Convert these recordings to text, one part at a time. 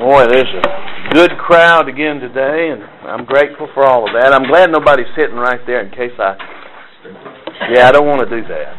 Boy, there's a good crowd again today, and I'm grateful for all of that. I'm glad nobody's sitting right there in case I don't want to do that.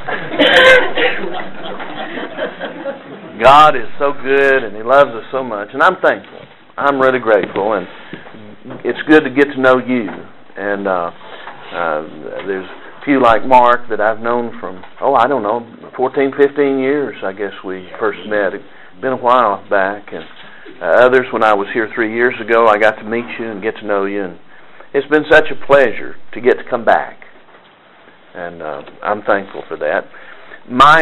God is so good, and He loves us so much, and I'm thankful. I'm really grateful, and it's good to get to know you. And there's a few like Mark that I've known from, 14, 15 years, I guess we first met. It's been a while back, and others, when I was here 3 years ago, I got to meet you and get to know you, and it's been such a pleasure to get to come back, and I'm thankful for that. My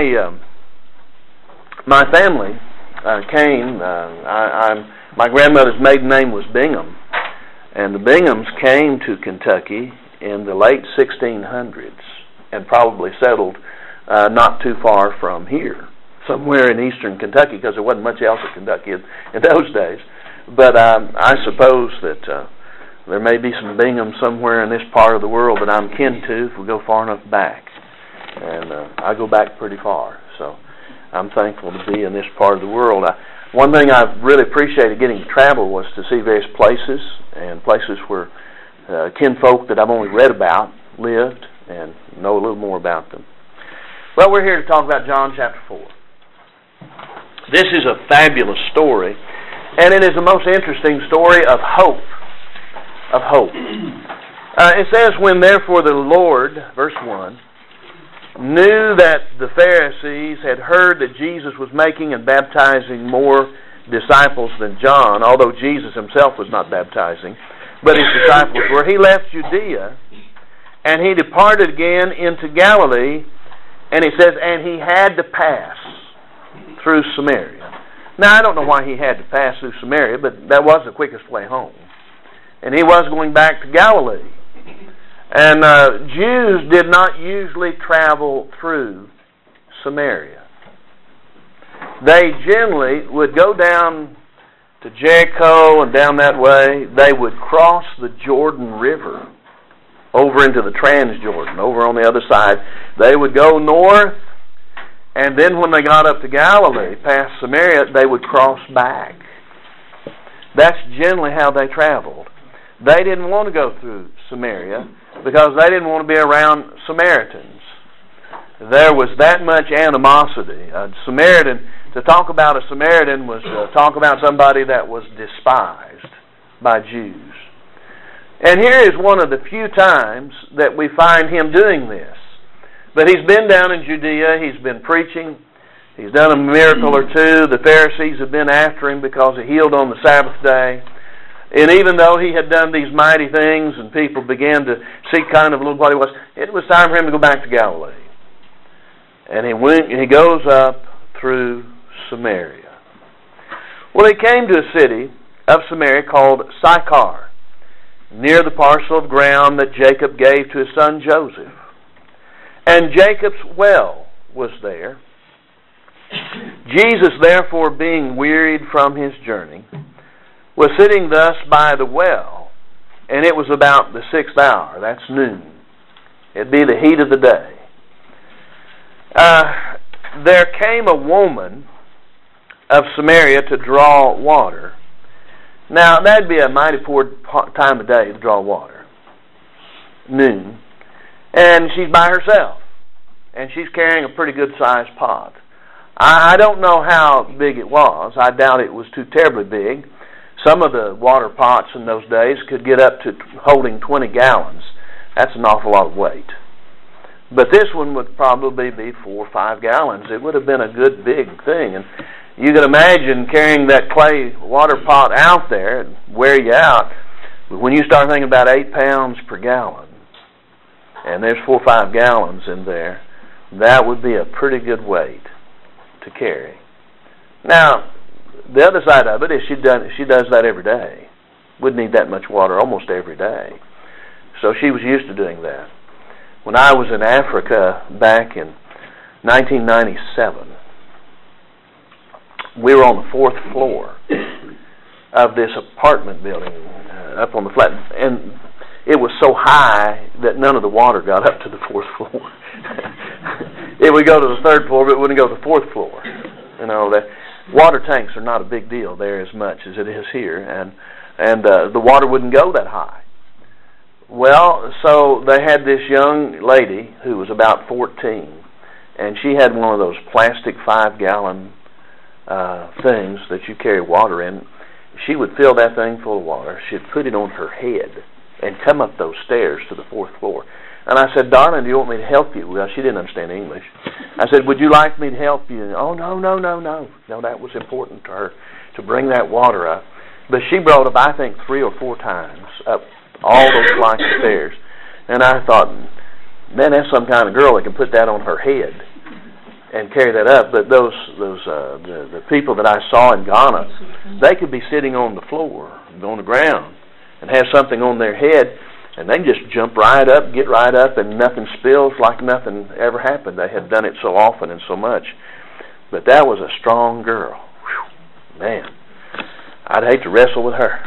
family came. My grandmother's maiden name was Bingham, and the Binghams came to Kentucky in the late 1600s and probably settled not too far from here, somewhere in eastern Kentucky, because there wasn't much else in Kentucky in those days. But I suppose that there may be some Bingham somewhere in this part of the world that I'm kin to if we go far enough back. And I go back pretty far, so I'm thankful to be in this part of the world. One thing I really appreciated getting to travel was to see various places, and places where kinfolk that I've only read about lived and know a little more about them. Well, we're here to talk about John chapter 4. This is a fabulous story, and it is the most interesting story of hope. Of hope. It says, when therefore the Lord, verse 1, knew that the Pharisees had heard that Jesus was making and baptizing more disciples than John, although Jesus himself was not baptizing, but his disciples were, he left Judea, and he departed again into Galilee, and he says, and he had to pass through Samaria. Now, I don't know why he had to pass through Samaria, but that was the quickest way home. And he was going back to Galilee. And Jews did not usually travel through Samaria. They generally would go down to Jericho and down that way. They would cross the Jordan River over into the Transjordan, over on the other side. They would go north, and then when they got up to Galilee, past Samaria, they would cross back. That's generally how they traveled. They didn't want to go through Samaria because they didn't want to be around Samaritans. There was that much animosity. To talk about a Samaritan was to talk about somebody that was despised by Jews. And here is one of the few times that we find him doing this. But he's been down in Judea, he's been preaching, he's done a miracle or two. The Pharisees have been after him because he healed on the Sabbath day. And even though he had done these mighty things and people began to see kind of a little what he was, it was time for him to go back to Galilee. And he goes up through Samaria. Well, he came to a city of Samaria called Sychar, near the parcel of ground that Jacob gave to his son Joseph. And Jacob's well was there. Jesus, therefore, being wearied from his journey, was sitting thus by the well, and it was about the 6th hour, that's noon. It'd be the heat of the day. There came a woman of Samaria to draw water. Now, that'd be a mighty poor time of day to draw water. Noon. And she's by herself. And she's carrying a pretty good-sized pot. I don't know how big it was. I doubt it was too terribly big. Some of the water pots in those days could get up to holding 20 gallons. That's an awful lot of weight. But this one would probably be 4 or 5 gallons. It would have been a good big thing. And you can imagine carrying that clay water pot out there and wear you out. But when you start thinking about 8 pounds per gallon, and there's 4 or 5 gallons in there, that would be a pretty good weight to carry. Now, the other side of it is she does that every day. Would need that much water almost every day. So she was used to doing that. When I was in Africa back in 1997, we were on the 4th floor of this apartment building up on the flat, and it was so high that none of the water got up to the 4th floor. It would go to the 3rd floor, but it wouldn't go to the 4th floor. You know, water tanks are not a big deal there as much as it is here, and the water wouldn't go that high. Well, so they had this young lady who was about 14, and she had one of those plastic 5-gallon things that you carry water in. She would fill that thing full of water. She'd put it on her head and come up those stairs to the 4th floor. And I said, "Darling, do you want me to help you?" Well, she didn't understand English. I said, "Would you like me to help you?" And, "Oh, no. No, that was important to her, to bring that water up." But she brought up, I think, 3 or 4 times up all those flights of stairs. And I thought, man, that's some kind of girl that can put that on her head and carry that up. But the people that I saw in Ghana, they could be sitting on the floor, on the ground, and have something on their head, and they can just jump right up, get right up, and nothing spills like nothing ever happened. They had done it so often and so much. But that was a strong girl. Whew, man, I'd hate to wrestle with her.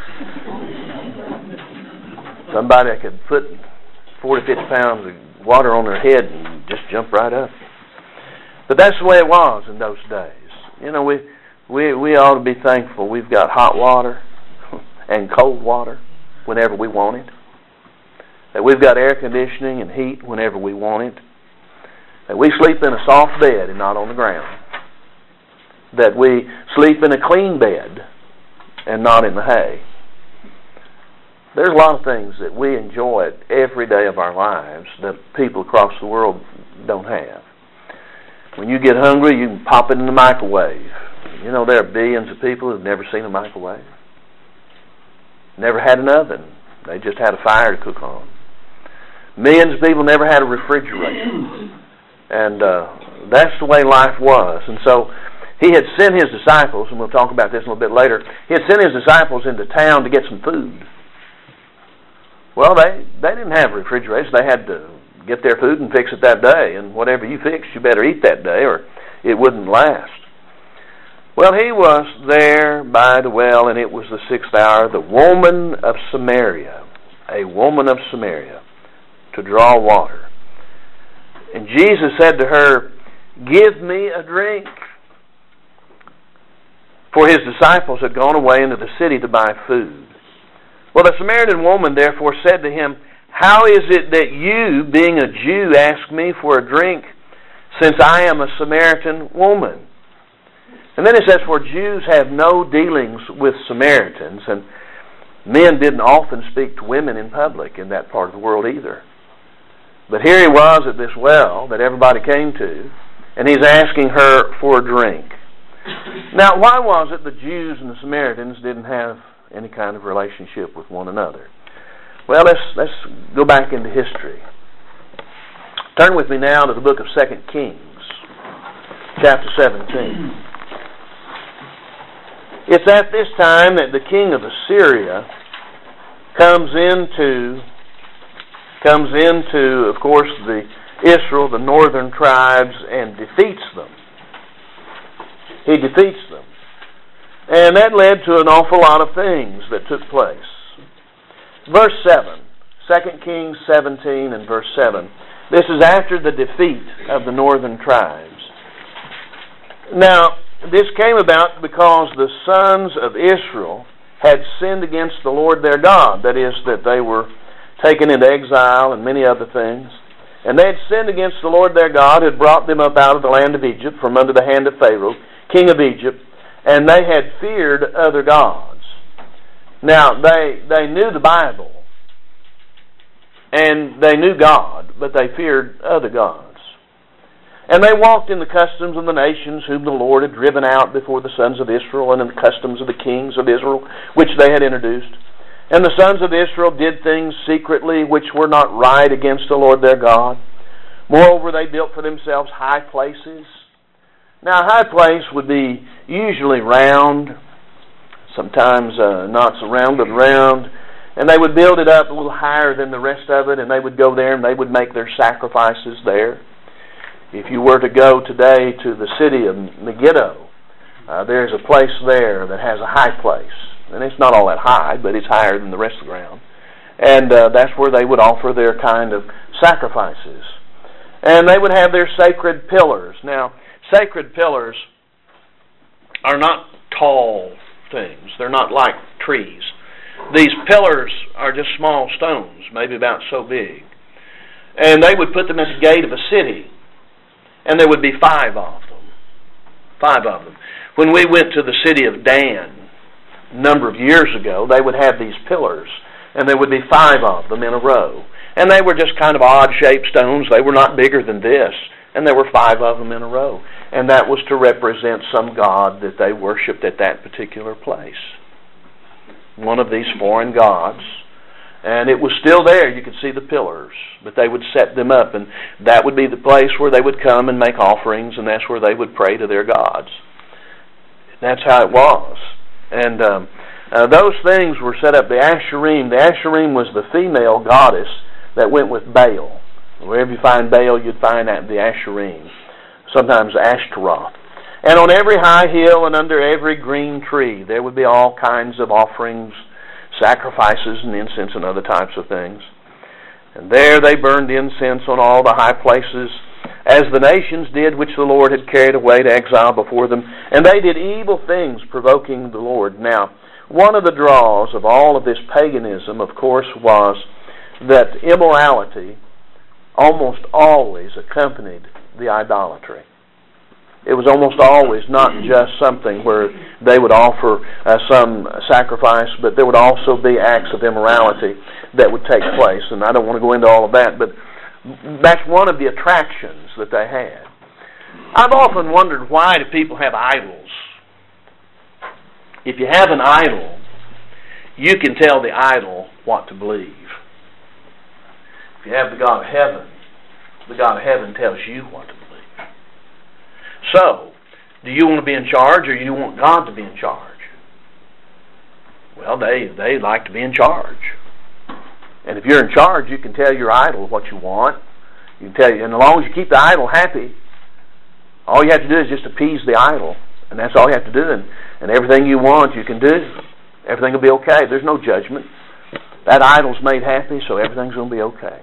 Somebody that could put 40, 50 pounds of water on their head and just jump right up. But that's the way it was in those days. You know, we ought to be thankful we've got hot water and cold water whenever we want it. That we've got air conditioning and heat whenever we want it. That we sleep in a soft bed and not on the ground. That we sleep in a clean bed and not in the hay. There's a lot of things that we enjoy every day of our lives that people across the world don't have. When you get hungry, you can pop it in the microwave. You know, there are billions of people who've never seen a microwave. Never had an oven. They just had a fire to cook on. Millions of people never had a refrigerator. And that's the way life was. And so he had sent his disciples, and we'll talk about this a little bit later, he had sent his disciples into town to get some food. Well, they didn't have refrigerators. They had to get their food and fix it that day. And whatever you fix, you better eat that day or it wouldn't last. Well, he was there by the well, and it was the 6th hour, the woman of Samaria, a woman of Samaria, to draw water. And Jesus said to her, "Give me a drink." For his disciples had gone away into the city to buy food. Well, the Samaritan woman therefore said to him, "How is it that you, being a Jew, ask me for a drink, since I am a Samaritan woman?" And then it says, "For Jews have no dealings with Samaritans," and men didn't often speak to women in public in that part of the world either. But here he was at this well that everybody came to, and he's asking her for a drink. Now, why was it the Jews and the Samaritans didn't have any kind of relationship with one another? Well, let's go back into history. Turn with me now to the book of 2 Kings, chapter 17. It's at this time that the king of Assyria comes into, of course, Israel, the northern tribes, and defeats them. He defeats them. And that led to an awful lot of things that took place. Verse 7, 2 Kings 17 and verse 7. This is after the defeat of the northern tribes. Now, this came about because the sons of Israel had sinned against the Lord their God. That is, that they were taken into exile and many other things. And they had sinned against the Lord their God, who had brought them up out of the land of Egypt from under the hand of Pharaoh, king of Egypt, and they had feared other gods. Now, they knew the Bible, and they knew God, but they feared other gods. And they walked in the customs of the nations whom the Lord had driven out before the sons of Israel, and in the customs of the kings of Israel, which they had introduced. And the sons of Israel did things secretly which were not right against the Lord their God. Moreover, they built for themselves high places. Now, a high place would be usually round, sometimes not so round, but round. And they would build it up a little higher than the rest of it, and they would go there and they would make their sacrifices there. If you were to go today to the city of Megiddo, there's a place there that has a high place. And it's not all that high, but it's higher than the rest of the ground. And that's where they would offer their kind of sacrifices. And they would have their sacred pillars. Now, sacred pillars are not tall things. They're not like trees. These pillars are just small stones, maybe about so big. And they would put them at the gate of a city. And there would be 5 of them. 5 of them. When we went to the city of Dan a number of years ago, they would have these pillars. And there would be 5 of them in a row. And they were just kind of odd-shaped stones. They were not bigger than this. And there were 5 of them in a row. And that was to represent some god that they worshipped at that particular place. One of these foreign gods. And it was still there. You could see the pillars. But they would set them up. And that would be the place where they would come and make offerings. And that's where they would pray to their gods. That's how it was. And those things were set up. The Asherim was the female goddess that went with Baal. Wherever you find Baal, you'd find the Asherim. Sometimes Ashtaroth. And on every high hill and under every green tree, there would be all kinds of offerings, sacrifices, and incense and other types of things. And there they burned incense on all the high places, as the nations did which the Lord had carried away to exile before them. And they did evil things, provoking the Lord. Now, one of the draws of all of this paganism, of course, was that immorality almost always accompanied the idolatry. It was almost always not just something where they would offer some sacrifice, but there would also be acts of immorality that would take place. And I don't want to go into all of that, but that's one of the attractions that they had. I've often wondered, why do people have idols? If you have an idol, you can tell the idol what to believe. If you have the God of heaven tells you what to believe. So, do you want to be in charge, or do you want God to be in charge? Well, they like to be in charge. And if you're in charge, you can tell your idol what you want. You can tell you, and as long as you keep the idol happy, all you have to do is just appease the idol. And that's all you have to do. And everything you want, you can do. Everything will be okay. There's no judgment. That idol's made happy, so everything's going to be okay.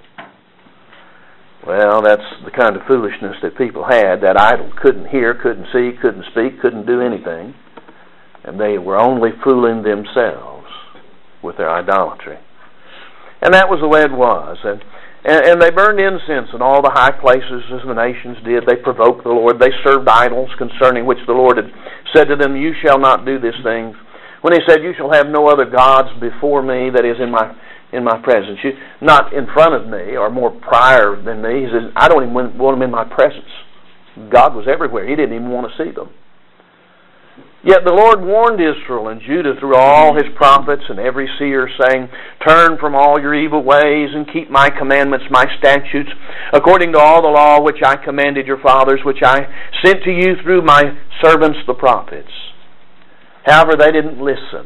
Well, that's the kind of foolishness that people had. That idol couldn't hear, couldn't see, couldn't speak, couldn't do anything. And they were only fooling themselves with their idolatry. And that was the way it was. And they burned incense in all the high places as the nations did. They provoked the Lord. They served idols concerning which the Lord had said to them, "You shall not do these things." When he said, "You shall have no other gods before me," that is in my presence. Not in front of me or more prior than me. He says, I don't even want them in my presence. God was everywhere. He didn't even want to see them. Yet the Lord warned Israel and Judah through all his prophets and every seer, saying, "Turn from all your evil ways and keep my commandments, my statutes, according to all the law which I commanded your fathers, which I sent to you through my servants the prophets." However, they didn't listen.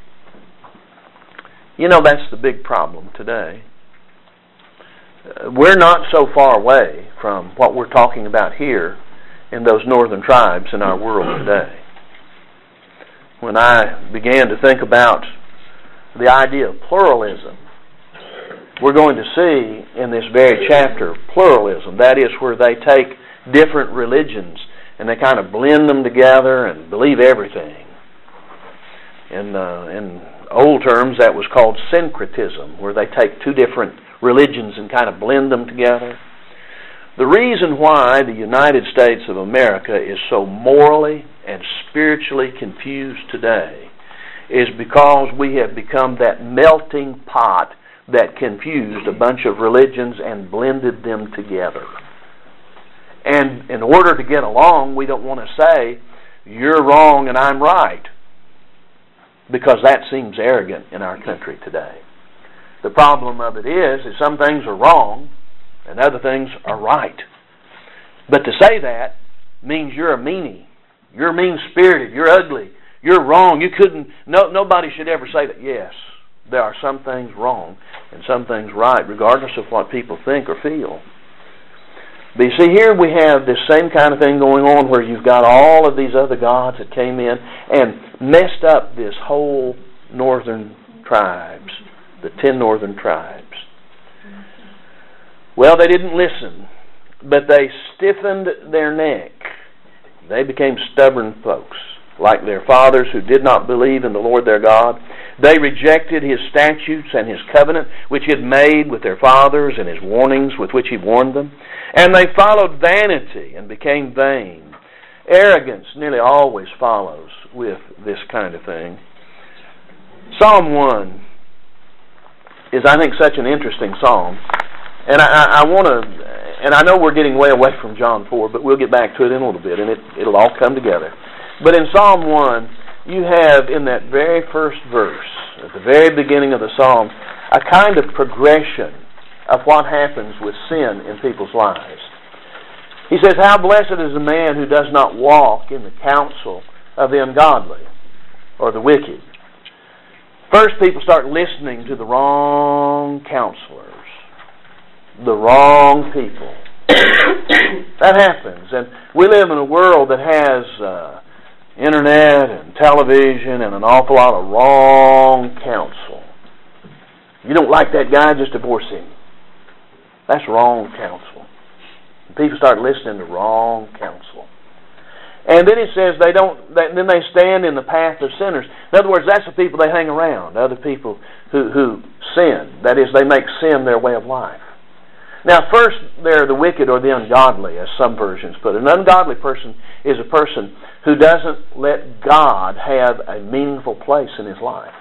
You know, that's the big problem today. We're not so far away from what we're talking about here in those northern tribes in our world today. When I began to think about the idea of pluralism, we're going to see in this very chapter pluralism. That is where they take different religions and they kind of blend them together and believe everything. In old terms, that was called syncretism, where they take two different religions and kind of blend them together. The reason why the United States of America is so morally and spiritually confused today is because we have become that melting pot that confused a bunch of religions and blended them together. And in order to get along, we don't want to say, "You're wrong and I'm right," because that seems arrogant in our country today. The problem of it is that some things are wrong and other things are right. But to say that means you're a meanie. You're mean-spirited. You're ugly. You're wrong. You couldn't. Nobody should ever say that. Yes, there are some things wrong and some things right, regardless of what people think or feel. But you see, here we have this same kind of thing going on where you've got all of these other gods that came in and messed up this whole northern tribes, the 10 northern tribes. Well, they didn't listen, but they stiffened their neck. They became stubborn folks. like their fathers who did not believe in the Lord their God. They rejected His statutes and His covenant, which He had made with their fathers, and His warnings with which He warned them. And they followed vanity and became vain. Arrogance nearly always follows with this kind of thing. Psalm 1 is, I think, such an interesting psalm. And I want to, and I know we're getting way away from John 4, but we'll get back to it in a little bit, and it'll all come together. But in Psalm 1, you have in that very first verse, at the very beginning of the psalm, a kind of progression of what happens with sin in people's lives. He says, "How blessed is the man who does not walk in the counsel of the ungodly," or the wicked. First, people start listening to the wrong counselors, the wrong people. That happens. And we live in a world that has internet and television and an awful lot of wrong counsel. You don't like that guy, just divorce him. That's wrong counsel. People start listening to wrong counsel. And then it says then they stand in the path of sinners. In other words, that's the people they hang around, other people who sin. That is, they make sin their way of life. Now, first, they're the wicked or the ungodly, as some versions put it. An ungodly person is a person who doesn't let God have a meaningful place in his life.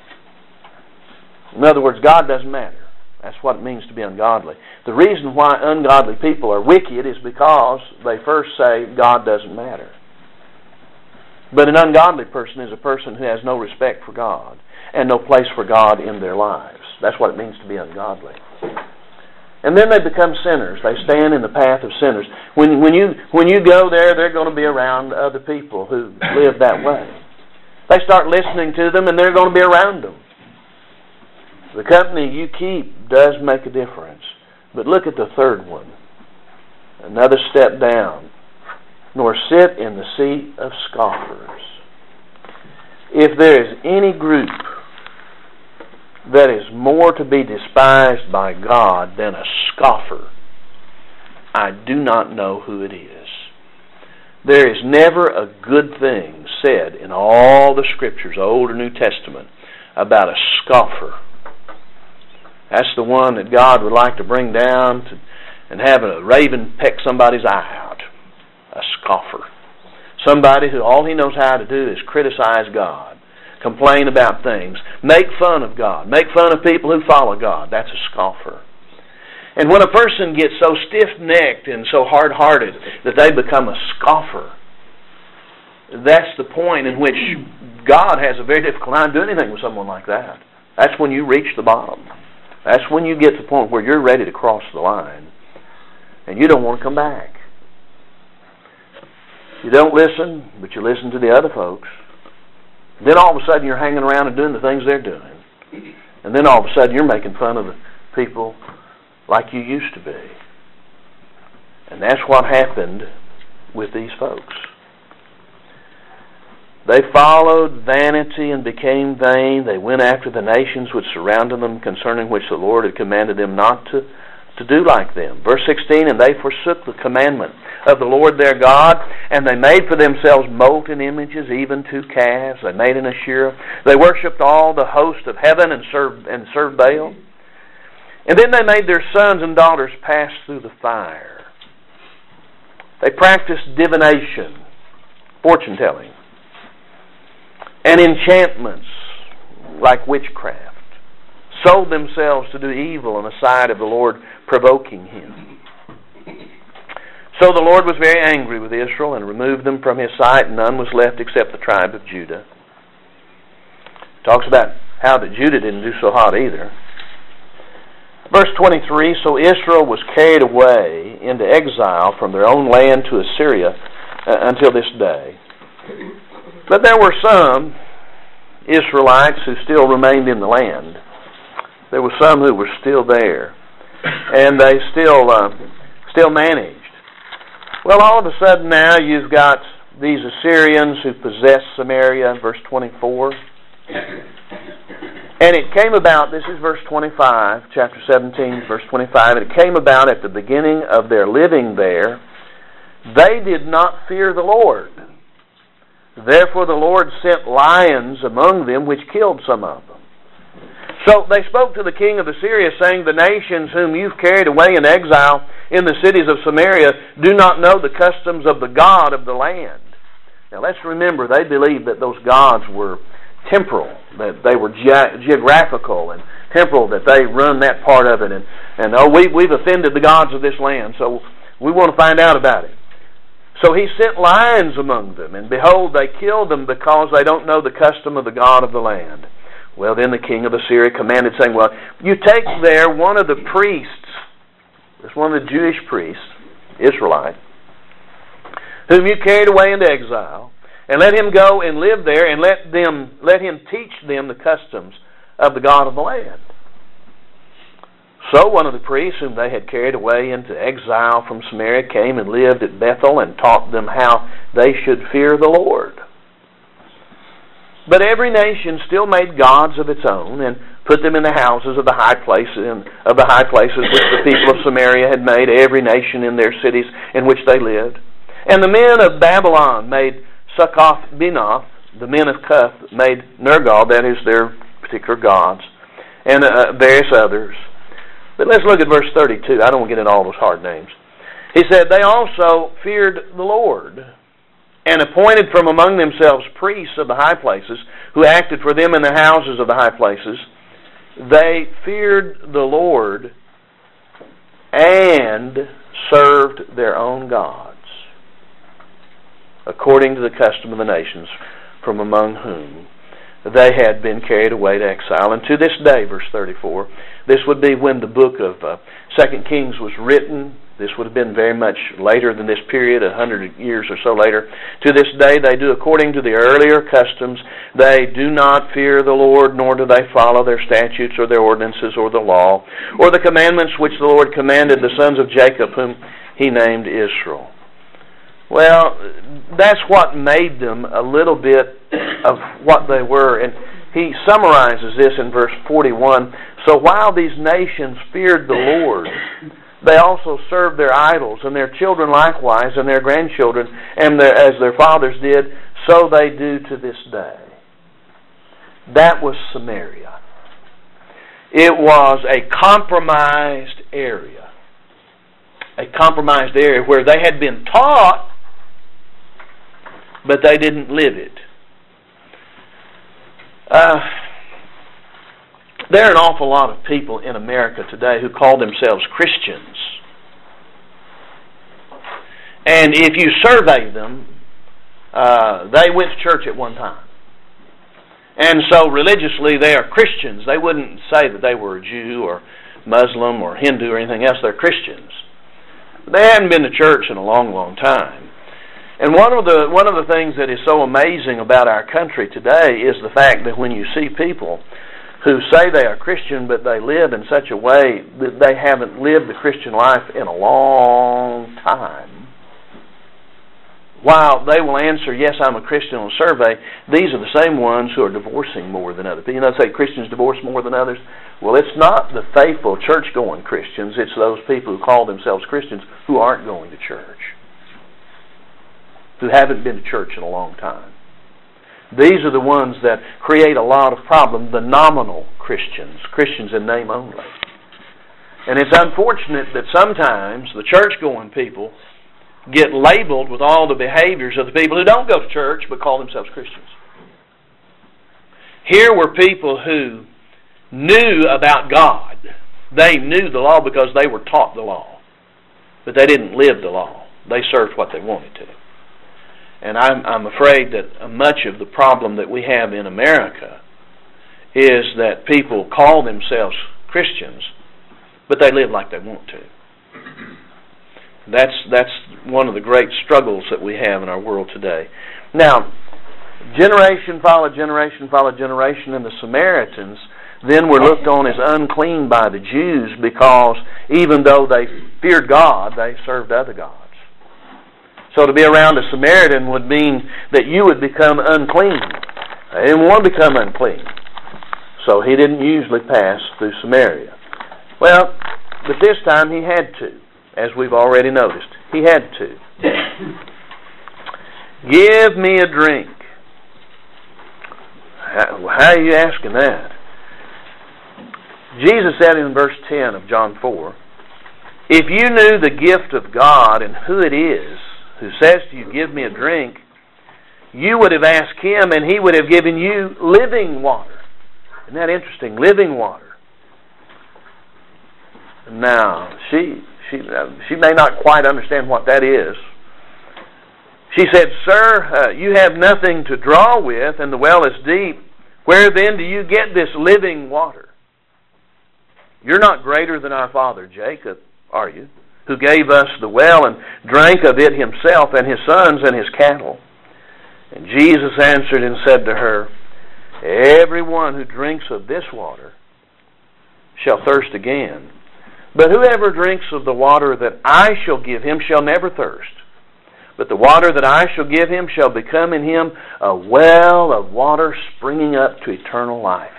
In other words, God doesn't matter. That's what it means to be ungodly. The reason why ungodly people are wicked is because they first say God doesn't matter. But an ungodly person is a person who has no respect for God and no place for God in their lives. That's what it means to be ungodly. And then they become sinners. They stand in the path of sinners. When you go there, they're going to be around other people who live that way. They start listening to them, and they're going to be around them. The company you keep does make a difference. But look at the third one. Another step down. Nor sit in the seat of scoffers. If there is any group that is more to be despised by God than a scoffer, I do not know who it is. There is never a good thing said in all the Scriptures, Old or New Testament, about a scoffer. That's the one that God would like to bring down and have a raven peck somebody's eye out. A scoffer. Somebody who all he knows how to do is criticize God, complain about things, make fun of God, make fun of people who follow God. That's a scoffer. And when a person gets so stiff-necked and so hard-hearted that they become a scoffer, that's the point in which God has a very difficult time doing anything with someone like that. That's when you reach the bottom. That's when you get to the point where you're ready to cross the line and you don't want to come back. You don't listen, but you listen to the other folks. Then all of a sudden you're hanging around and doing the things they're doing. And then all of a sudden you're making fun of the people like you used to be. And that's what happened with these folks. They followed vanity and became vain. They went after the nations which surrounded them, concerning which the Lord had commanded them not to do like them. Verse 16, and they forsook the commandment of the Lord their God, and they made for themselves molten images, even 2 calves. They made an Asherah. They worshipped all the host of heaven and served Baal. And then they made their sons and daughters pass through the fire. They practiced divination, fortune-telling, and enchantments like witchcraft. Sold themselves to do evil in the sight of the Lord, provoking Him. So the Lord was very angry with Israel and removed them from His sight, and none was left except the tribe of Judah. Talks about how that Judah didn't do so hot either. Verse 23, so Israel was carried away into exile from their own land to Assyria until this day. But there were some Israelites who still remained in the land. There were some who were still there, and they still managed. Well, all of a sudden now you've got these Assyrians who possessed Samaria, verse 24. And it came about, this is verse 25, chapter 17, verse 25, and it came about at the beginning of their living there, they did not fear the Lord. Therefore the Lord sent lions among them, which killed some of them. So they spoke to the king of Assyria, saying, The nations whom you've carried away in exile in the cities of Samaria do not know the customs of the God of the land. Now let's remember, they believed that those gods were temporal, that they were geographical and temporal, that they run that part of it. And we've offended the gods of this land, so we want to find out about it. So he sent lions among them, and behold, they killed them because they don't know the custom of the God of the land. Well, then the king of Assyria commanded, saying, Well, you take there one of the priests, it's one of the Jewish priests, Israelite, whom you carried away into exile, and let him go and live there, and let him teach them the customs of the God of the land. So one of the priests whom they had carried away into exile from Samaria came and lived at Bethel and taught them how they should fear the Lord. But every nation still made gods of its own and put them in the houses of the high places which the people of Samaria had made, every nation in their cities in which they lived. And the men of Babylon made Succoth-Benoth, the men of Cuth made Nergal, that is their particular gods, and various others. But let's look at verse 32. I don't want to get into all those hard names. He said, They also feared the Lord, and appointed from among themselves priests of the high places, who acted for them in the houses of the high places. They feared the Lord and served their own gods, according to the custom of the nations from among whom they had been carried away to exile. And to this day, verse 34, this would be when the book of 2 Kings was written. This would have been very much later than this period, 100 years or so later. To this day, they do according to the earlier customs. They do not fear the Lord, nor do they follow their statutes or their ordinances or the law, or the commandments which the Lord commanded the sons of Jacob, whom he named Israel. Well, that's what made them a little bit of what they were. And he summarizes this in verse 41. So while these nations feared the Lord, they also served their idols, and their children likewise, and their grandchildren, and as their fathers did, so they do to this day. That was Samaria. It was a compromised area. A compromised area where they had been taught, but they didn't live it. There are an awful lot of people in America today who call themselves Christians. And if you survey them, they went to church at one time. And so religiously they are Christians. They wouldn't say that they were a Jew or Muslim or Hindu or anything else. They're Christians. They hadn't been to church in a long, long time. And one of the things that is so amazing about our country today is the fact that when you see people who say they are Christian, but they live in such a way that they haven't lived the Christian life in a long time, while they will answer, yes, I'm a Christian on a survey, these are the same ones who are divorcing more than others. You know, say Christians divorce more than others. Well, it's not the faithful church-going Christians. It's those people who call themselves Christians who aren't going to church, who haven't been to church in a long time. These are the ones that create a lot of problems, the nominal Christians, Christians in name only. And it's unfortunate that sometimes the church-going people get labeled with all the behaviors of the people who don't go to church but call themselves Christians. Here were people who knew about God. They knew the law because they were taught the law. But they didn't live the law. They served what they wanted to. And I'm afraid that much of the problem that we have in America is that people call themselves Christians, but they live like they want to. That's one of the great struggles that we have in our world today. Now, generation followed generation followed generation, and the Samaritans then were looked on as unclean by the Jews because even though they feared God, they served other gods. So to be around a Samaritan would mean that you would become unclean. They didn't want to become unclean. So he didn't usually pass through Samaria. Well, but this time he had to, as we've already noticed. He had to. Give me a drink, How are you asking that? Jesus said in verse 10 of John 4, if you knew the gift of God and who it is who says to you, give me a drink, you would have asked Him and He would have given you living water. Isn't that interesting? Living water. Now, she may not quite understand what that is. She said, Sir, you have nothing to draw with, and the well is deep. Where then do you get this living water? You're not greater than our father Jacob, are you? Who gave us the well and drank of it himself and his sons and his cattle. And Jesus answered and said to her, everyone who drinks of this water shall thirst again. But whoever drinks of the water that I shall give him shall never thirst. But the water that I shall give him shall become in him a well of water springing up to eternal life.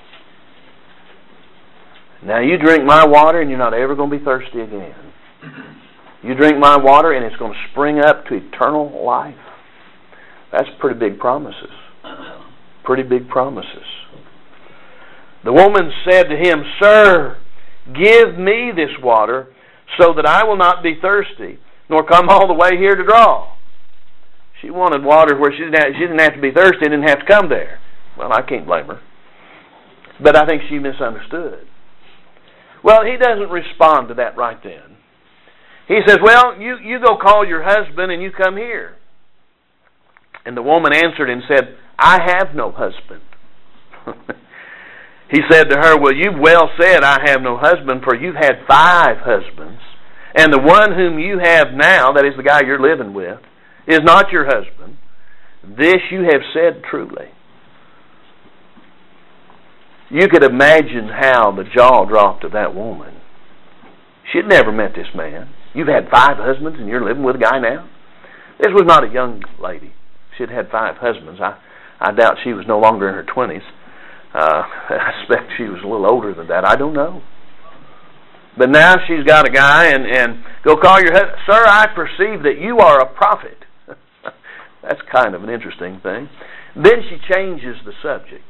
Now you drink my water and you're not ever going to be thirsty again. You drink my water and it's going to spring up to eternal life. That's pretty big promises. Pretty big promises. The woman said to him, Sir, give me this water so that I will not be thirsty, nor come all the way here to draw. She wanted water where she didn't have to be thirsty and didn't have to come there. Well, I can't blame her. But I think she misunderstood. Well, he doesn't respond to that right then. He says, well, you go call your husband and you come here. And the woman answered and said, I have no husband. He said to her, well, you've well said, I have no husband, for you've had 5 husbands. And the one whom you have now, that is the guy you're living with, is not your husband. This you have said truly. You could imagine how the jaw dropped of that woman. She had never met this man. You've had 5 husbands and you're living with a guy now? This was not a young lady. She had 5 husbands. I doubt she was no longer in her 20s. I suspect she was a little older than that. I don't know. But now she's got a guy and go call your husband. Sir, I perceive that you are a prophet. That's kind of an interesting thing. Then she changes the subject.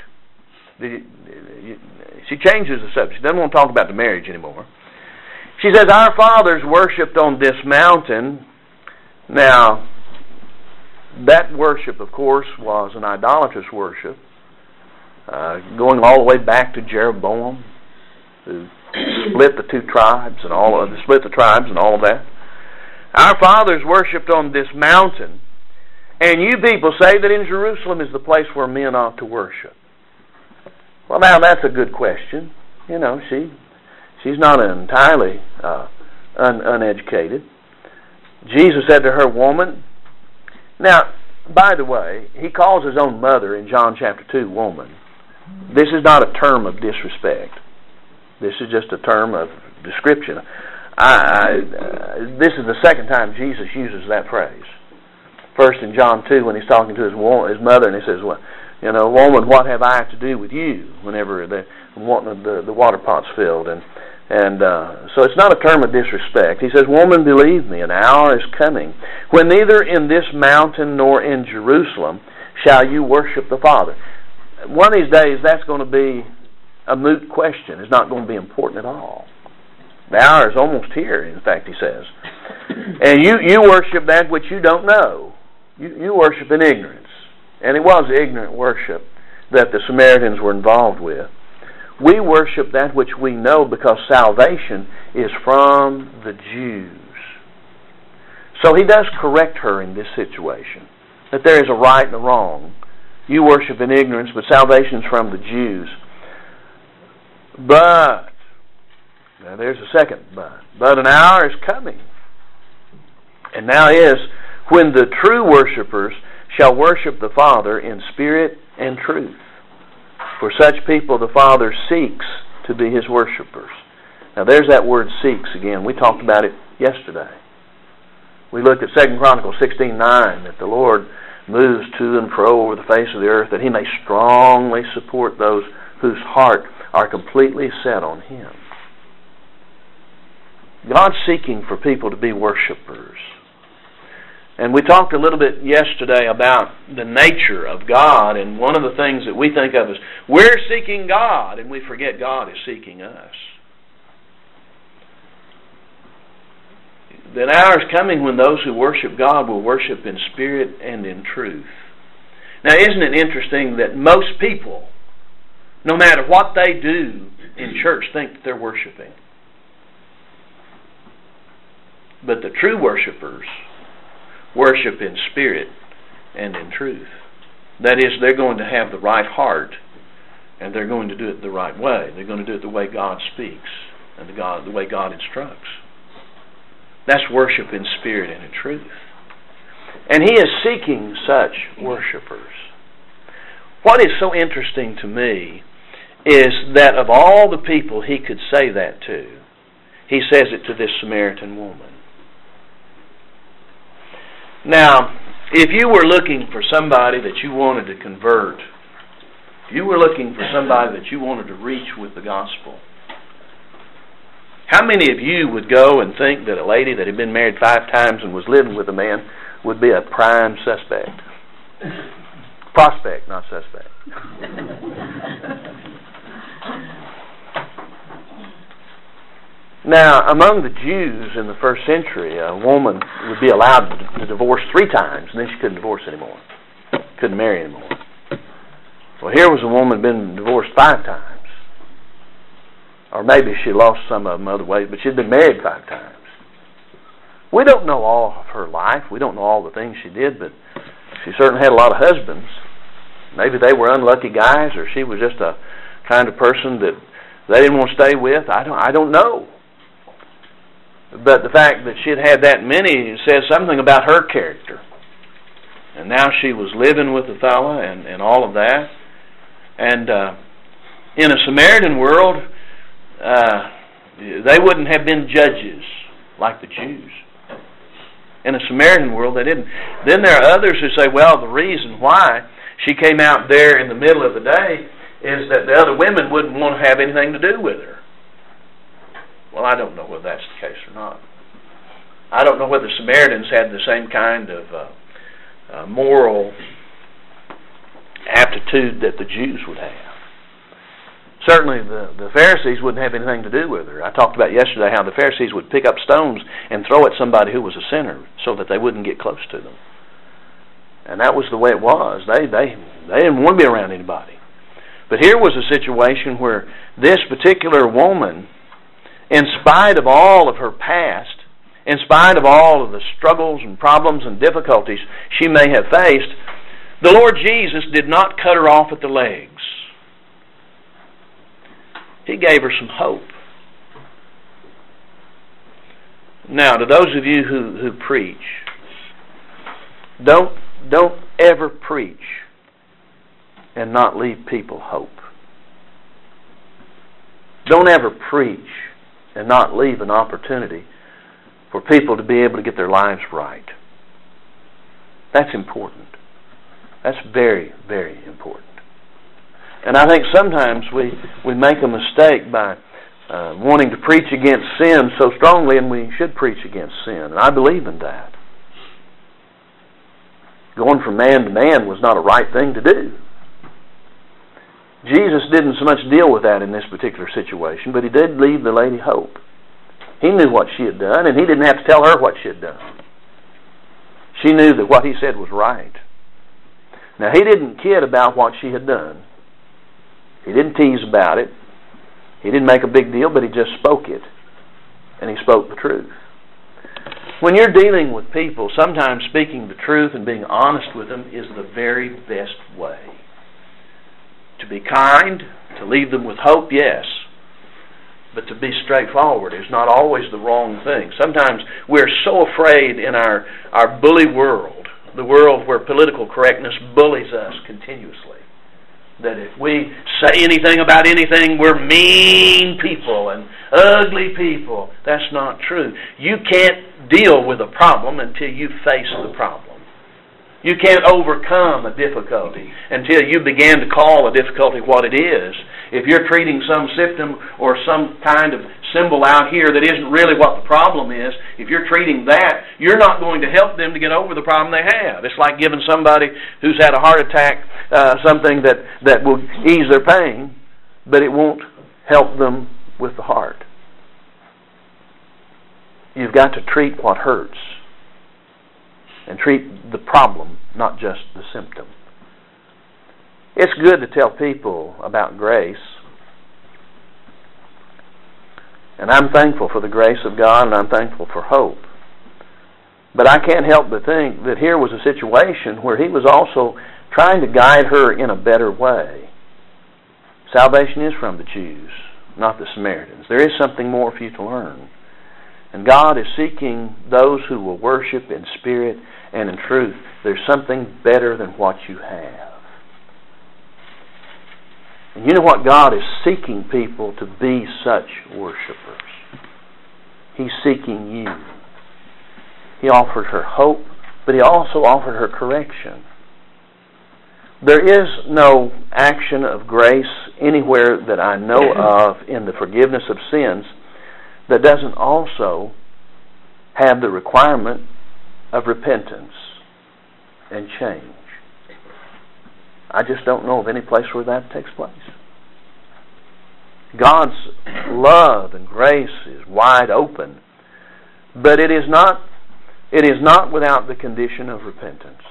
She changes the subject. Doesn't want to talk about the marriage anymore. She says, our fathers worshipped on this mountain. Now, that worship, of course, was an idolatrous worship, going all the way back to Jeroboam, who split the 2 tribes and split the tribes and all of that. Our fathers worshipped on this mountain, and you people say that in Jerusalem is the place where men ought to worship. Well, now that's a good question. You know, she's not entirely uneducated. Jesus said to her, woman. Now, by the way, he calls his own mother in John chapter 2 woman. This is not a term of disrespect. This is just a term of description. This is the second time Jesus uses that phrase. First in John 2 when he's talking to his mother and he says, well, you know, woman, what have I to do with you? Whenever the water pot's filled. And so it's not a term of disrespect. He says, woman, believe me, an hour is coming when neither in this mountain nor in Jerusalem shall you worship the Father. One of these days that's going to be a moot question. It's not going to be important at all. The hour is almost here, in fact, he says. And you worship that which you don't know. You worship in ignorance. And it was ignorant worship that the Samaritans were involved with. We worship that which we know because salvation is from the Jews. So he does correct her in this situation, that there is a right and a wrong. You worship in ignorance, but salvation is from the Jews. But, now there's a second but an hour is coming. And now is when the true worshipers shall worship the Father in spirit and truth. For such people the Father seeks to be His worshipers. Now there's that word seeks again. We talked about it yesterday. We looked at 2 Chronicles 16:9, that the Lord moves to and fro over the face of the earth, that He may strongly support those whose heart are completely set on Him. God's seeking for people to be worshipers. And we talked a little bit yesterday about the nature of God, and one of the things that we think of is we're seeking God, and we forget God is seeking us. That hour is coming when those who worship God will worship in spirit and in truth. Now, isn't it interesting that most people, no matter what they do in church, think that they're worshiping? But the true worshipers worship in spirit and in truth. That is, they're going to have the right heart, and they're going to do it the right way. They're going to do it the way God speaks and the way God instructs. That's worship in spirit and in truth. And He is seeking such worshipers. What is so interesting to me is that of all the people He could say that to, He says it to this Samaritan woman. Now, if you were looking for somebody that you wanted to convert, if you were looking for somebody that you wanted to reach with the gospel, how many of you would go and think that a lady that had been married 5 times and was living with a man would be a prime suspect? Prospect, not suspect. Now, among the Jews in the first century, a woman would be allowed to divorce 3 times, and then she couldn't divorce anymore. Couldn't marry anymore. Well, here was a woman been divorced 5 times. Or maybe she lost some of them other ways, but she'd been married 5 times. We don't know all of her life. We don't know all the things she did, but she certainly had a lot of husbands. Maybe they were unlucky guys, or she was just a kind of person that they didn't want to stay with. I don't know. But the fact that she'd had that many says something about her character. And now she was living with a fella and all of that. And in a Samaritan world, they wouldn't have been judges like the Jews. In a Samaritan world, they didn't. Then there are others who say, well, the reason why she came out there in the middle of the day is that the other women wouldn't want to have anything to do with her. Well, I don't know whether that's the case or not. I don't know whether Samaritans had the same kind of moral aptitude that the Jews would have. Certainly the Pharisees wouldn't have anything to do with her. I talked about yesterday how the Pharisees would pick up stones and throw at somebody who was a sinner so that they wouldn't get close to them. And that was the way it was. They didn't want to be around anybody. But here was a situation where this particular woman, in spite of all of her past, in spite of all of the struggles and problems and difficulties she may have faced, the Lord Jesus did not cut her off at the legs. He gave her some hope. Now, to those of you who preach, don't ever preach and not leave people hope. Don't ever preach and not leave an opportunity for people to be able to get their lives right. That's important. That's very, very important. And I think sometimes we make a mistake by wanting to preach against sin so strongly, and we should preach against sin. And I believe in that. Going from man to man was not a right thing to do. Jesus didn't so much deal with that in this particular situation, but He did leave the lady hope. He knew what she had done, and He didn't have to tell her what she had done. She knew that what He said was right. Now, He didn't kid about what she had done. He didn't tease about it. He didn't make a big deal, but He just spoke it. And He spoke the truth. When you're dealing with people, sometimes speaking the truth and being honest with them is the very best way. To be kind, to leave them with hope, yes. But to be straightforward is not always the wrong thing. Sometimes we're so afraid in our bully world, the world where political correctness bullies us continuously, that if we say anything about anything, we're mean people and ugly people. That's not true. You can't deal with a problem until you face the problem. You can't overcome a difficulty until you begin to call a difficulty what it is. If you're treating some symptom or some kind of symbol out here that isn't really what the problem is, if you're treating that, you're not going to help them to get over the problem they have. It's like giving somebody who's had a heart attack something that will ease their pain, but it won't help them with the heart. You've got to treat what hurts and treat the problem, not just the symptom. It's good to tell people about grace. And I'm thankful for the grace of God, and I'm thankful for hope. But I can't help but think that here was a situation where He was also trying to guide her in a better way. Salvation is from the Jews, not the Samaritans. There is something more for you to learn. And God is seeking those who will worship in spirit and in truth. There's something better than what you have. And you know what? God is seeking people to be such worshipers. He's seeking you. He offered her hope, but He also offered her correction. There is no action of grace anywhere that I know of in the forgiveness of sins that doesn't also have the requirement of repentance and change. I just don't know of any place where that takes place. God's love and grace is wide open, but it is not without the condition of repentance.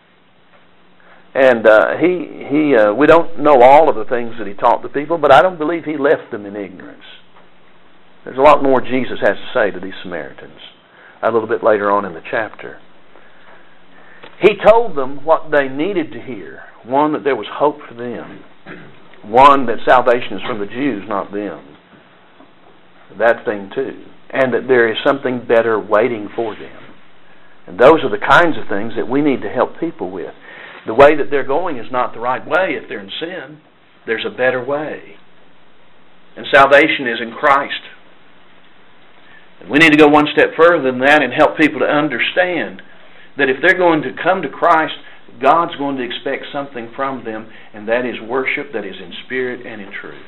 And we don't know all of the things that He taught the people, but I don't believe He left them in ignorance. There's a lot more Jesus has to say to these Samaritans a little bit later on in the chapter. He told them what they needed to hear. One, that there was hope for them. One, that salvation is from the Jews, not them. That thing too. And that there is something better waiting for them. And those are the kinds of things that we need to help people with. The way that they're going is not the right way if they're in sin. There's a better way. And salvation is in Christ. And we need to go one step further than that and help people to understand that if they're going to come to Christ, God's going to expect something from them, and that is worship that is in spirit and in truth.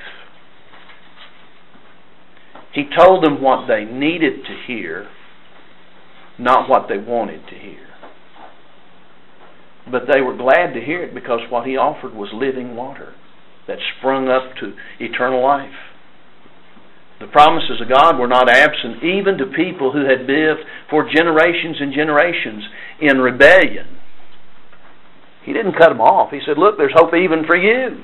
He told them what they needed to hear, not what they wanted to hear. But they were glad to hear it because what He offered was living water that sprung up to eternal life. The promises of God were not absent even to people who had lived for generations and generations in rebellion. He didn't cut them off. He said, look, there's hope even for you.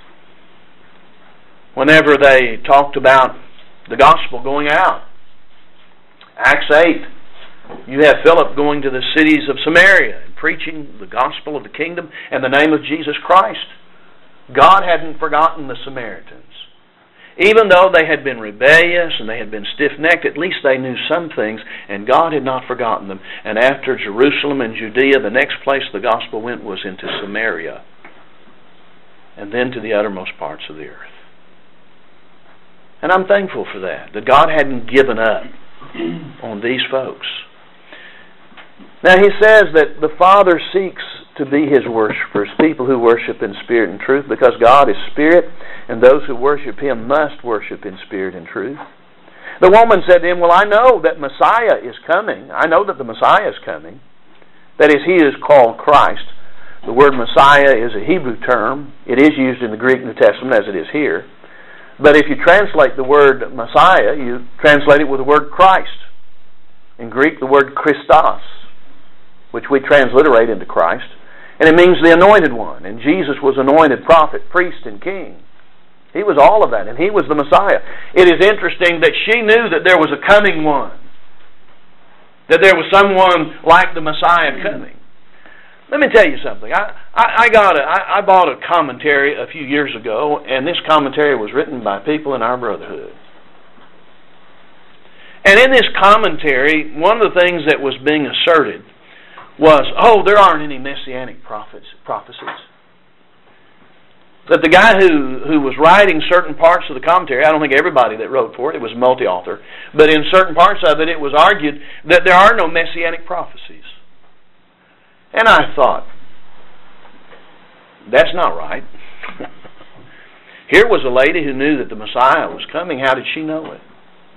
Whenever they talked about the gospel going out, Acts 8, you have Philip going to the cities of Samaria and preaching the gospel of the kingdom and the name of Jesus Christ. God hadn't forgotten the Samaritans. Even though they had been rebellious and they had been stiff-necked, at least they knew some things, and God had not forgotten them. And after Jerusalem and Judea, the next place the gospel went was into Samaria, and then to the uttermost parts of the earth. And I'm thankful for that God hadn't given up on these folks. Now He says that the Father seeks to be His worshipers, people who worship in spirit and truth, because God is spirit, and those who worship Him must worship in spirit and truth. The woman said to Him, well, I know that Messiah is coming. I know that the Messiah is coming. That is, He is called Christ. The word Messiah is a Hebrew term. It is used in the Greek New Testament as it is here. But if you translate the word Messiah, you translate it with the word Christ. In Greek, the word Christos, which we transliterate into Christ. And it means the anointed one. And Jesus was anointed prophet, priest, and king. He was all of that, and He was the Messiah. It is interesting that she knew that there was a coming one. That there was someone like the Messiah coming. Let me tell you something. I bought a commentary a few years ago, and this commentary was written by people in our brotherhood. And in this commentary, one of the things that was being asserted was, there aren't any messianic prophecies. That the guy who was writing certain parts of the commentary, I don't think everybody that wrote for it was multi-author, but in certain parts of it, it was argued that there are no messianic prophecies. And I thought, that's not right. Here was a lady who knew that the Messiah was coming. How did she know it?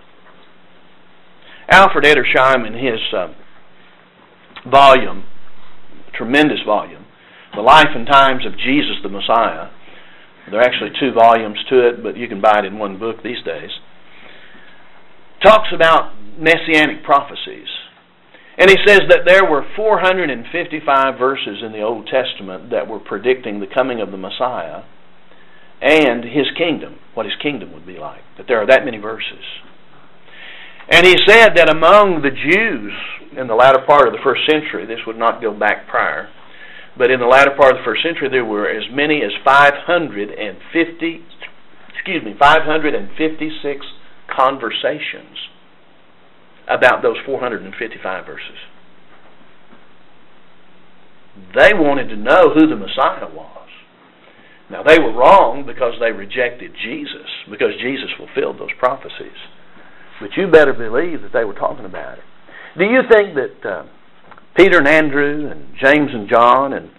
Alfred Edersheim, in his volume, tremendous volume, The Life and Times of Jesus the Messiah, there are actually 2 volumes to it, but you can buy it in one book these days, talks about messianic prophecies. And he says that there were 455 verses in the Old Testament that were predicting the coming of the Messiah and His kingdom, what His kingdom would be like. That there are that many verses. And he said that among the Jews in the latter part of the first century, this would not go back prior, but in the latter part of the first century there were as many as 556 conversations about those 455 verses. They wanted to know who the Messiah was. Now they were wrong because they rejected Jesus, because Jesus fulfilled those prophecies. But you better believe that they were talking about it. Do you think that Peter and Andrew and James and John and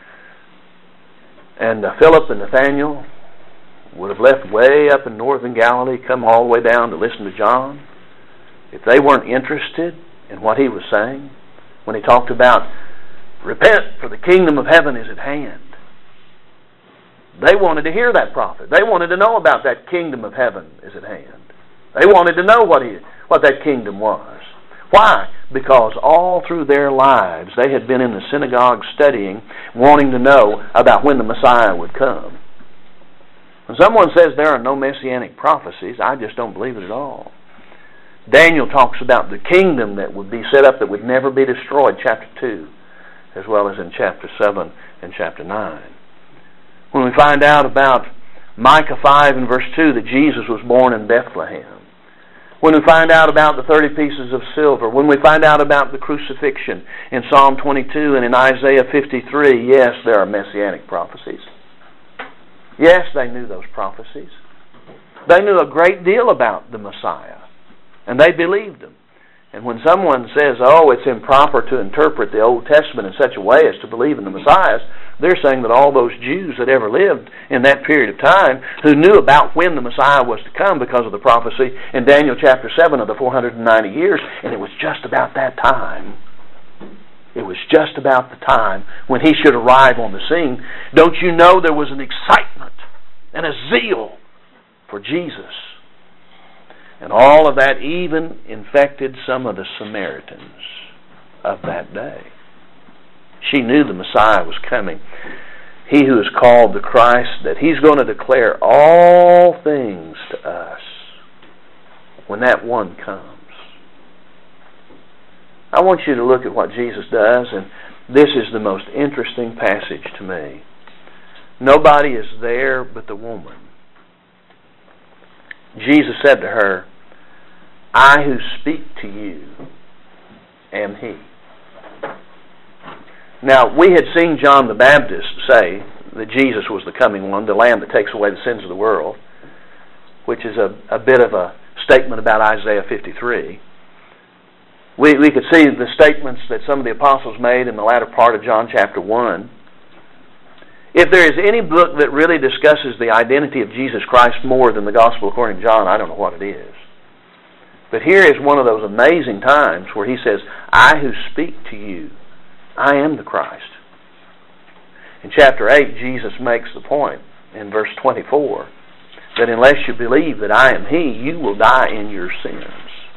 Philip and Nathaniel would have left way up in northern Galilee, come all the way down to listen to John, if they weren't interested in what he was saying when he talked about, repent, for the kingdom of heaven is at hand? They wanted to hear that prophet. They wanted to know about that kingdom of heaven is at hand. They wanted to know what that kingdom was. Why? Because all through their lives they had been in the synagogue studying, wanting to know about when the Messiah would come. When someone says there are no messianic prophecies, I just don't believe it at all. Daniel talks about the kingdom that would be set up that would never be destroyed, chapter 2, as well as in chapter 7 and chapter 9. When we find out about Micah 5 and verse 2 that Jesus was born in Bethlehem, when we find out about the 30 pieces of silver, when we find out about the crucifixion in Psalm 22 and in Isaiah 53, yes, there are messianic prophecies. Yes, they knew those prophecies. They knew a great deal about the Messiah, and they believed them. And when someone says, oh, it's improper to interpret the Old Testament in such a way as to believe in the Messiah, they're saying that all those Jews that ever lived in that period of time who knew about when the Messiah was to come because of the prophecy in Daniel chapter 7 of the 490 years, and it was just about that time. It was just about the time when he should arrive on the scene. Don't you know there was an excitement and a zeal for Jesus? And all of that even infected some of the Samaritans of that day. She knew the Messiah was coming. He who is called the Christ, that He's going to declare all things to us when that one comes. I want you to look at what Jesus does, and this is the most interesting passage to me. Nobody is there but the woman. Jesus said to her, I who speak to you am He. Now, we had seen John the Baptist say that Jesus was the coming one, the Lamb that takes away the sins of the world, which is a bit of a statement about Isaiah 53. We could see the statements that some of the apostles made in the latter part of John chapter 1. If there is any book that really discusses the identity of Jesus Christ more than the Gospel according to John, I don't know what it is. But here is one of those amazing times where He says, I who speak to you, I am the Christ. In chapter 8, Jesus makes the point in verse 24 that unless you believe that I am He, you will die in your sins.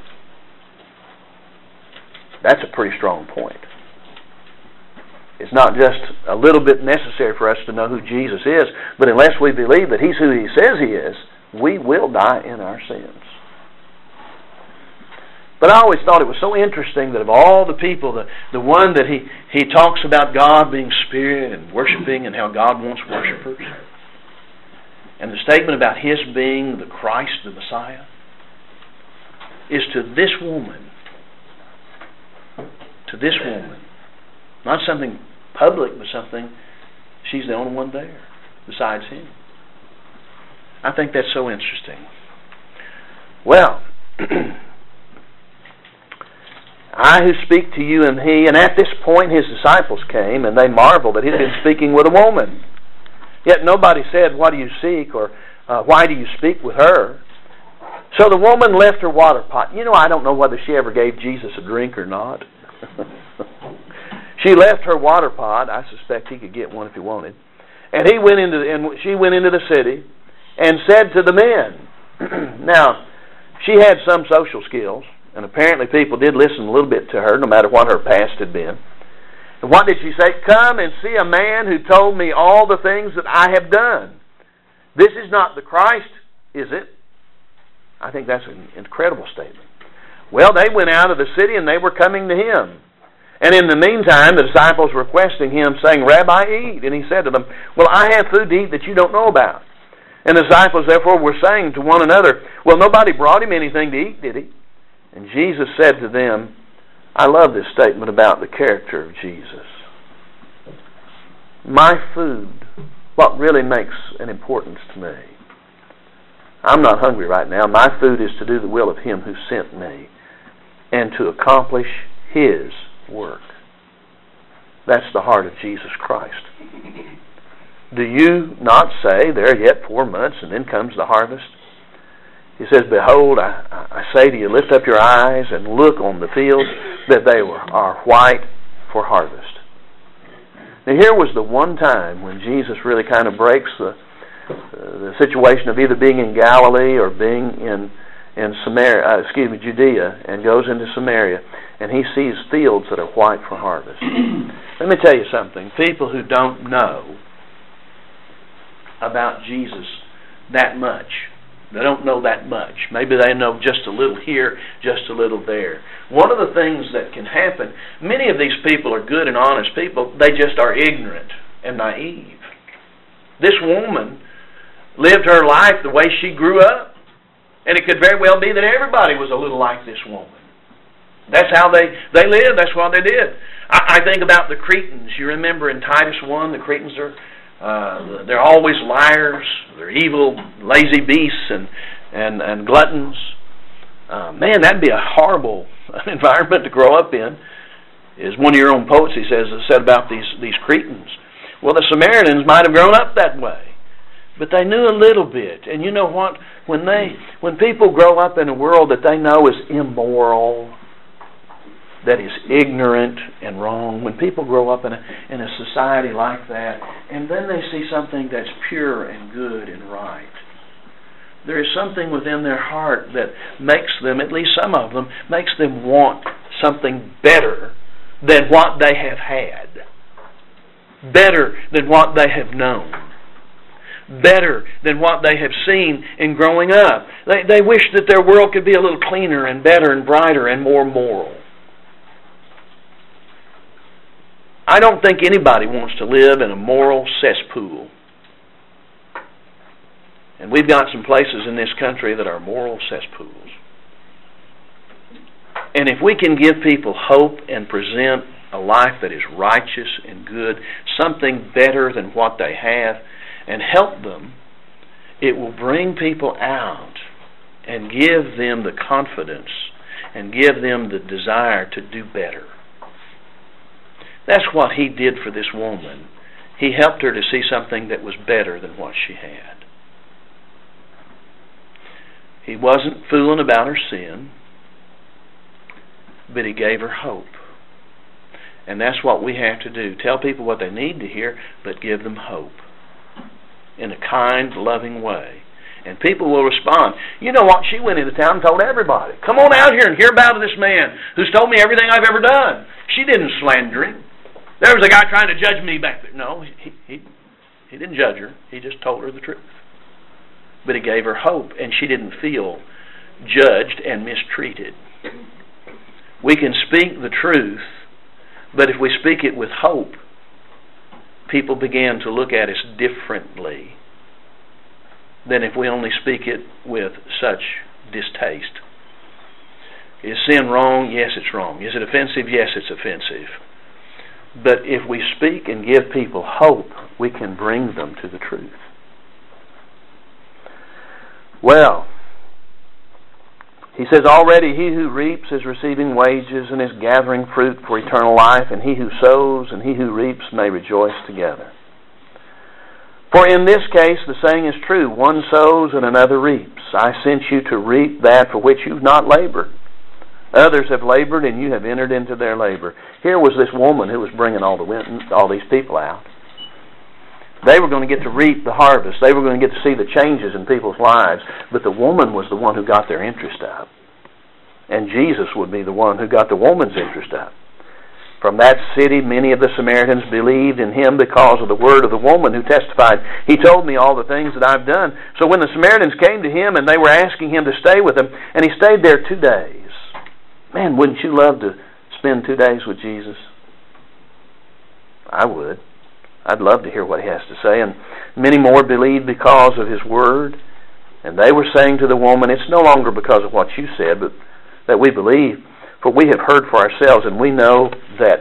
That's a pretty strong point. It's not just a little bit necessary for us to know who Jesus is, but unless we believe that He's who He says He is, we will die in our sins. But I always thought it was so interesting that of all the people, the one that he talks about God being Spirit and worshiping and how God wants worshipers, and the statement about His being the Christ, the Messiah, is to this woman, not something public, but something, she's the only one there besides Him. I think that's so interesting. Well, I who speak to you am He. And at this point his disciples came, and they marveled that he had been speaking with a woman. Yet nobody said, what do you seek? Or why do you speak with her? So the woman left her water pot. I don't know whether she ever gave Jesus a drink or not. She left her water pot. I suspect he could get one if he wanted. And she went into the city and said to the men. Now, she had some social skills, and apparently people did listen a little bit to her, no matter what her past had been. And what did she say? Come and see a man who told me all the things that I have done. This is not the Christ, is it? I think that's an incredible statement. Well, they went out of the city and they were coming to him. And in the meantime, the disciples were requesting him, saying, Rabbi, eat. And he said to them, well, I have food to eat that you don't know about. And the disciples, therefore, were saying to one another, well, nobody brought him anything to eat, did he? And Jesus said to them, I love this statement about the character of Jesus. My food, what really makes an importance to me. I'm not hungry right now. My food is to do the will of Him who sent me and to accomplish His work. That's the heart of Jesus Christ. Do you not say, there are yet 4 months and then comes the harvest? He says, behold, I say to you, lift up your eyes and look on the fields, that they are white for harvest. Now here was the one time when Jesus really kind of breaks the situation of either being in Galilee or being in Judea, and goes into Samaria, and he sees fields that are white for harvest. Let me tell you something. People who don't know about Jesus that much, they don't know that much. Maybe they know just a little here, just a little there. One of the things that can happen, many of these people are good and honest people, they just are ignorant and naive. This woman lived her life the way she grew up. And it could very well be that everybody was a little like this woman. That's how they lived. That's what they did. I think about the Cretans. You remember in Titus 1, the Cretans they're always liars. They're evil, lazy beasts, and gluttons. Man, that'd be a horrible environment to grow up in. As one of your own poets, he said about these Cretans. Well, the Samaritans might have grown up that way. But they knew a little bit. And you know what? When people grow up in a world that they know is immoral, that is ignorant and wrong, when people grow up in a society like that, and then they see something that's pure and good and right, there is something within their heart that makes them, at least some of them, makes them want something better than what they have had. Better than what they have known. Better than what they have seen in growing up. They wish that their world could be a little cleaner and better and brighter and more moral. I don't think anybody wants to live in a moral cesspool. And we've got some places in this country that are moral cesspools. And if we can give people hope and present a life that is righteous and good, something better than what they have, and help them, it will bring people out and give them the confidence and give them the desire to do better. That's what he did for this woman. He helped her to see something that was better than what she had. He wasn't fooling about her sin, but he gave her hope. And that's what we have to do. Tell people what they need to hear, but give them hope in a kind, loving way. And people will respond. You know what? She went into town and told everybody, come on out here and hear about this man who's told me everything I've ever done. She didn't slander him. There was a guy trying to judge me back there. No, he didn't judge her. He just told her the truth. But he gave her hope, and she didn't feel judged and mistreated. We can speak the truth, but if we speak it with hope, people begin to look at us differently than if we only speak it with such distaste. Is sin wrong? Yes, it's wrong. Is it offensive? Yes, it's offensive. But if we speak and give people hope, we can bring them to the truth. Well, He says, already he who reaps is receiving wages and is gathering fruit for eternal life, and he who sows and he who reaps may rejoice together. For in this case the saying is true, one sows and another reaps. I sent you to reap that for which you've not labored. Others have labored, and you have entered into their labor. Here was this woman who was bringing all these people out. They were going to get to reap the harvest. They were going to get to see the changes in people's lives. But the woman was the one who got their interest up. And Jesus would be the one who got the woman's interest up. From that city, many of the Samaritans believed in him because of the word of the woman who testified, he told me all the things that I've done. So when the Samaritans came to him and they were asking him to stay with them, and he stayed there 2 days. Man, wouldn't you love to spend 2 days with Jesus? I would. I'd love to hear what he has to say. And many more believed because of his word. And they were saying to the woman, it's no longer because of what you said, but that we believe. For we have heard for ourselves, and we know that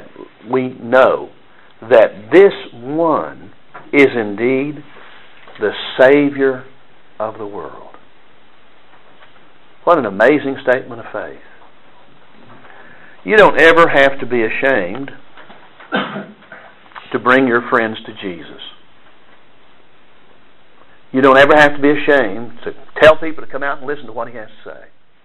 this one is indeed the Savior of the world. What an amazing statement of faith. You don't ever have to be ashamed to bring your friends to Jesus. You don't ever have to be ashamed to tell people to come out and listen to what he has to say.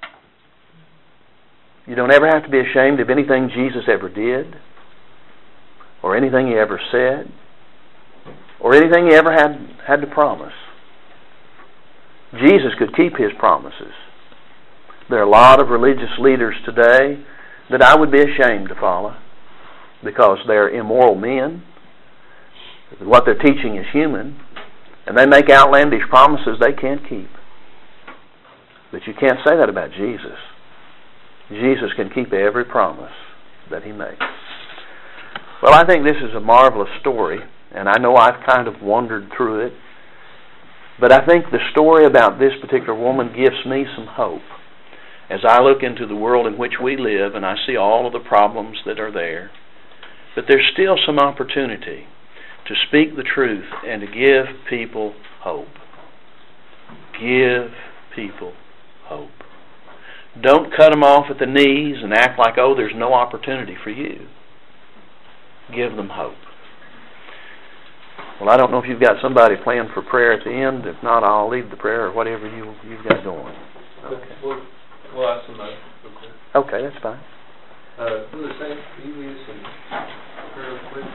You don't ever have to be ashamed of anything Jesus ever did, or anything he ever said, or anything he ever had to promise. Jesus could keep his promises. There are a lot of religious leaders today that I would be ashamed to follow because they're immoral men. What they're teaching is human, and they make outlandish promises they can't keep. But you can't say that about Jesus. Jesus can keep every promise that he makes. Well, I think this is a marvelous story, and I know I've kind of wandered through it, but I think the story about this particular woman gives me some hope. As I look into the world in which we live, and I see all of the problems that are there, but there's still some opportunity to speak the truth and to give people hope. Give people hope. Don't cut them off at the knees and act like, oh, there's no opportunity for you. Give them hope. Well, I don't know if you've got somebody planned for prayer at the end. If not, I'll lead the prayer or whatever you've got going. Okay. We'll ask somebody. Okay, that's fine. From the same, can you lead us in prayer real quick?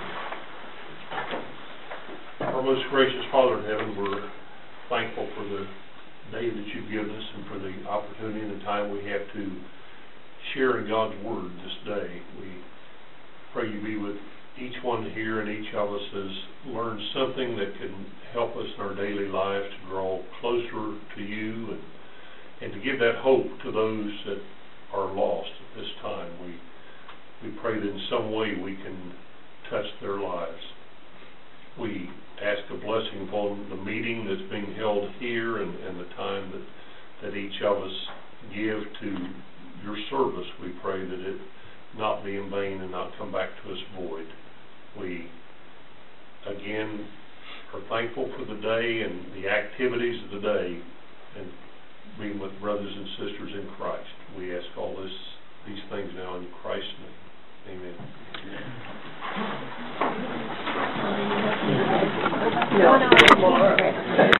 Our most gracious Father in heaven, we're thankful for the day that you've given us and for the opportunity and the time we have to share in God's Word this day. We pray you be with each one here and each of us has learned something that can help us in our daily lives to draw closer to you and to give that hope to those that are lost at this time. We pray that in some way we can touch their lives. We ask a blessing upon the meeting that's being held here and the time that each of us give to your service. We pray that it not be in vain and not come back to us void. We, again, are thankful for the day and the activities of the day and being with brothers and sisters in Christ. We ask all these things now in Christ's name. Amen.